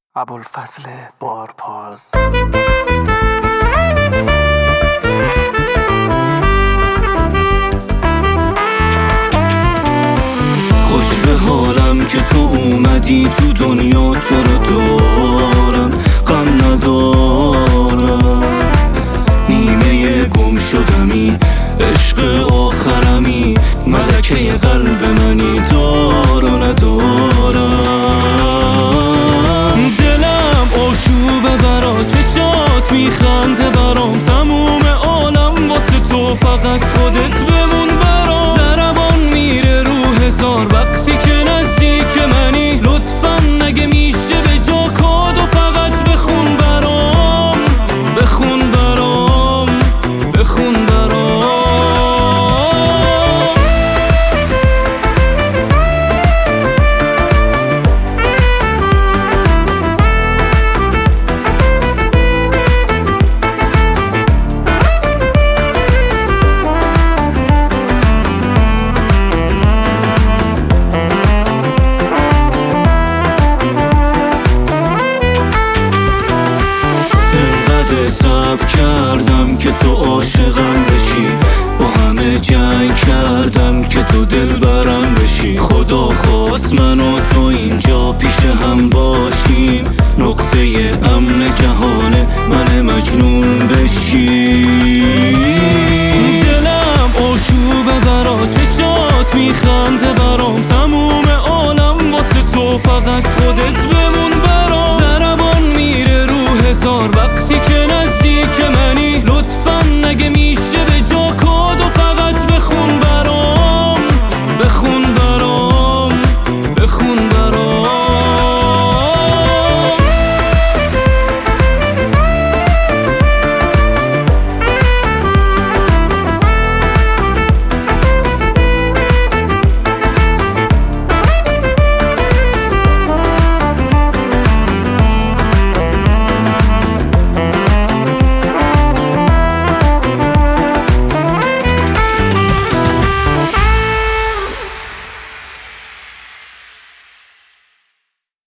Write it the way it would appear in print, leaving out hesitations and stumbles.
ابوالفضل بارپاز. خوش به حالم که تو اومدی تو دنیا، تو رو دارم غم ندارم. نیمه گم شدمی، عشق آخرمی، ملکه قلب منی، دارا ندارم. دلم آشوبه برا، چشات میخنده برام، تموم عالم واسه تو، فقط خودت بمون برام. ضربان میره رو هزار وقتی که نزدیک منی، لطفا نگه میشه به جا کادو، فقط بخون برام، بخون برام، بخون برام. صبر کردم که تو عاشقم بشی، با همه جنگ کردم که تو دلبرم بشی. خدا خواست من و تو اینجا پیش هم باشیم، نقطه امن جهان من مجنون بشی.